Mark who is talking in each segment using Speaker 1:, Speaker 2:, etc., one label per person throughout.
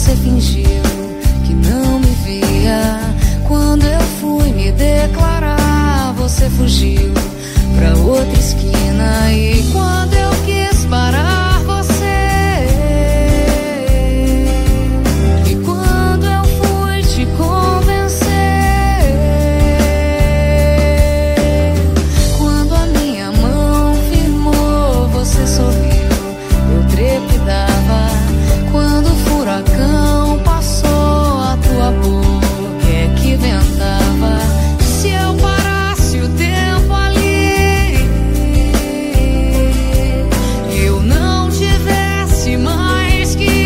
Speaker 1: você fingiu que não me via. Quando eu fui me declarar, você fugiu pra outra esquina. E quando eu quis parar você, e quando eu fui te convencer, quando a minha mão firmou, você sorriu, eu trepidava. Quando o furacão passou, a tua boca é que ventava. Se eu parasse o tempo ali, eu não tivesse mais que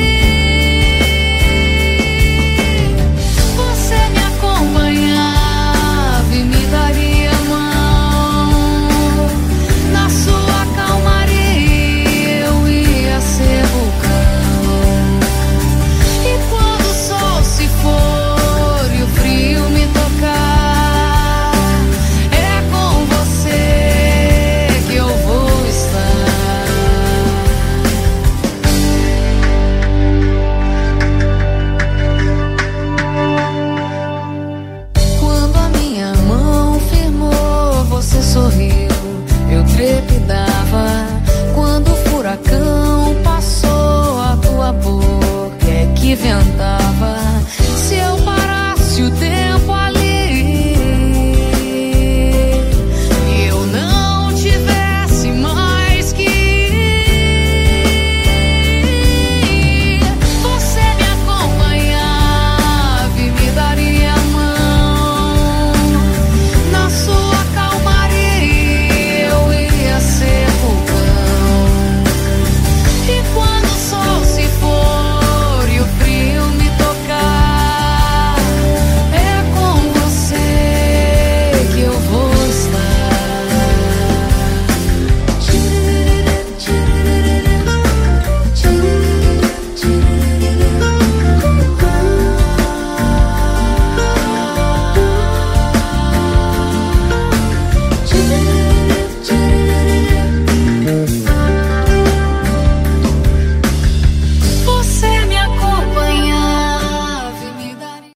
Speaker 1: ir. Você me acompanhava e me daria a mão. Na sua calmaria eu ia ser vulcão. E quando o sol se for e o frio me tocar, é com você que eu vou estar. Quando a minha mão firmou, você sorriu, eu trepidava. Quando o furacão passou, a tua boca é que ventava.